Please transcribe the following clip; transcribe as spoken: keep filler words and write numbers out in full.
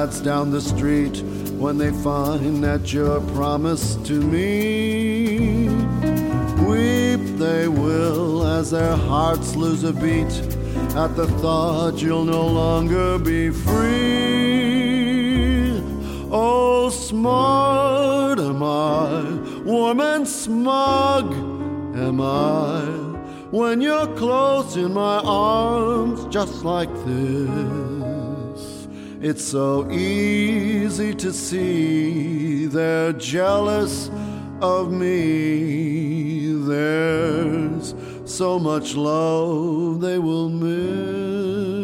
dance down the street when they find that you're promised to me. Weep they will as their hearts lose a beat at the thought you'll no longer be free. Oh, smart am I, warm and smug am I, when you're close in my arms just like this. It's so easy to see they're jealous of me. There's so much love they will miss.